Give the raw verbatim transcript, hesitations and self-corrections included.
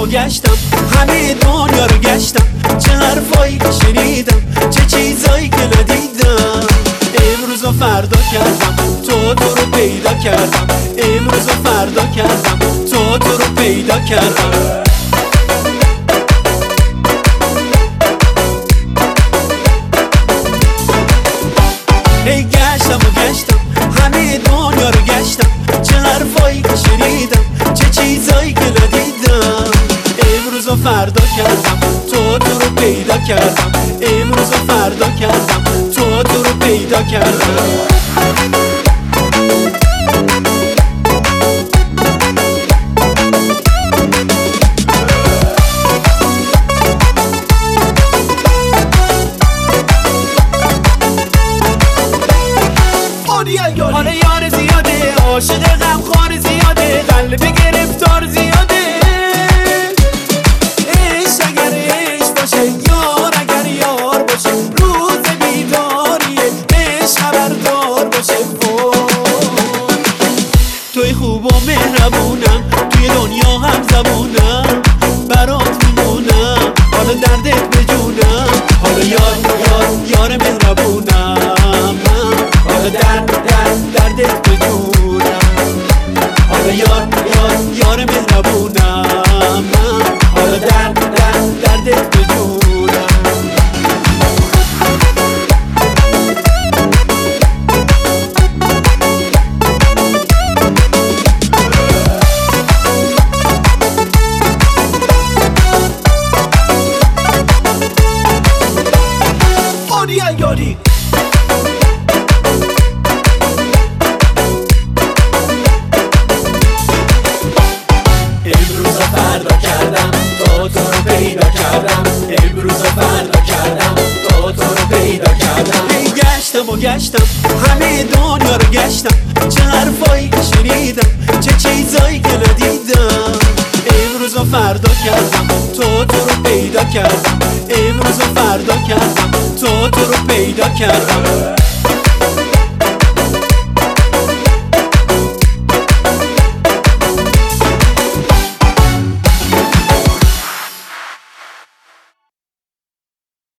گشتم، همه دنیا رو گشتم، چه حرفایی که شنیدم، چه چیزایی که ندیدم. امروز و فردا کردم تو تو رو پیدا کردم، امروز و فردا کردم تو تو رو پیدا کردم. هی گشتم و گشتم، همه دنیا رو گشتم، چه حرفایی که شنیدم، چه چیزایی که ندیدم. امروز و فردا کردم تو تو رو پیدا کردم، امروز و فردا کردم تو تو رو پیدا کردم. حالا یار زیاده، عاشق غمخوار زیاده، قلب گرفتار زیاده. عشق اگر عشق باشه، یار اگر یار باشه، روز بیداریه عشق خبردار باشه. توی خوب و مهربونم، توی دنیا هم زبونم، برات میمونم، حالا دردت به جونم. حالا یار یار یار مهربونم، حالا درد درد دردت به جونم. حالا یار یار یار مهربونم، حالا درد درد دردت به جونم. یاری امروز فردا کردم تو تو رو پیدا کردم، امروز فردا کردم تو تو رو پیدا کردم. هی گشتم و گشتم، همه دنیا رو گشتم، چه حرفایی که شنیدم، چه چیزایی که ندیدم. امروز فردا کردم تو تو رو پیدا کردم، امروز فردا کردم تو تو رو پیدا کردم.